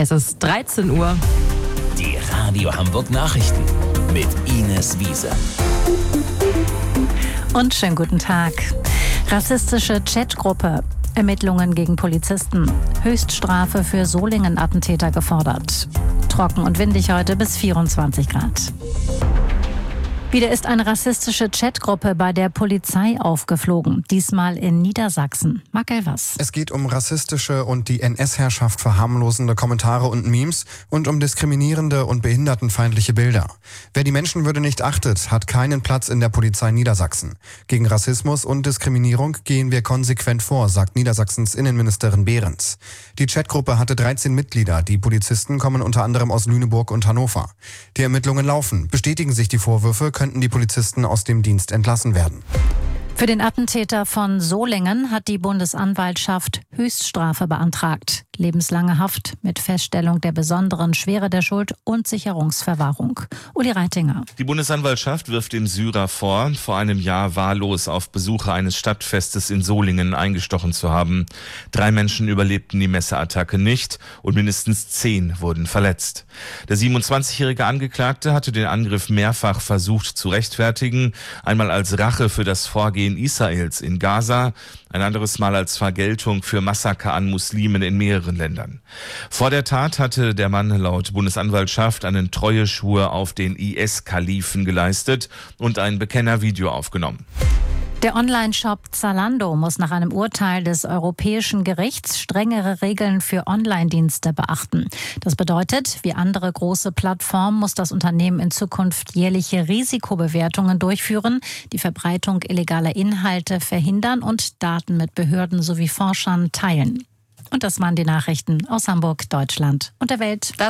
Es ist 13 Uhr. Die Radio Hamburg Nachrichten mit Ines Wiese. Und schönen guten Tag. Rassistische Chatgruppe. Ermittlungen gegen Polizisten. Höchststrafe für Solingen-Attentäter gefordert. Trocken und windig heute bis 24 Grad. Wieder ist eine rassistische Chatgruppe bei der Polizei aufgeflogen. Diesmal in Niedersachsen. Marc Elvers. Es geht um rassistische und die NS-Herrschaft verharmlosende Kommentare und Memes und um diskriminierende und behindertenfeindliche Bilder. Wer die Menschenwürde nicht achtet, hat keinen Platz in der Polizei Niedersachsen. Gegen Rassismus und Diskriminierung gehen wir konsequent vor, sagt Niedersachsens Innenministerin Behrens. Die Chatgruppe hatte 13 Mitglieder. Die Polizisten kommen unter anderem aus Lüneburg und Hannover. Die Ermittlungen laufen. Bestätigen sich die Vorwürfe, könnten die Polizisten aus dem Dienst entlassen werden. Für den Attentäter von Solingen hat die Bundesanwaltschaft Höchststrafe beantragt. Lebenslange Haft mit Feststellung der besonderen Schwere der Schuld und Sicherungsverwahrung. Uli Reitinger. Die Bundesanwaltschaft wirft dem Syrer vor einem Jahr wahllos auf Besucher eines Stadtfestes in Solingen eingestochen zu haben. 3 Menschen überlebten die Messeattacke nicht und mindestens 10 wurden verletzt. Der 27-jährige Angeklagte hatte den Angriff mehrfach versucht zu rechtfertigen. Einmal als Rache für das Vorgehen Israels in Gaza, ein anderes Mal als Vergeltung für Massaker an Muslimen in mehreren Ländern. Vor der Tat hatte der Mann laut Bundesanwaltschaft einen Treueschwur auf den IS-Kalifen geleistet und ein Bekennervideo aufgenommen. Der Online-Shop Zalando muss nach einem Urteil des Europäischen Gerichts strengere Regeln für Online-Dienste beachten. Das bedeutet, wie andere große Plattformen muss das Unternehmen in Zukunft jährliche Risikobewertungen durchführen, die Verbreitung illegaler Inhalte verhindern und Daten mit Behörden sowie Forschern teilen. Und das waren die Nachrichten aus Hamburg, Deutschland und der Welt.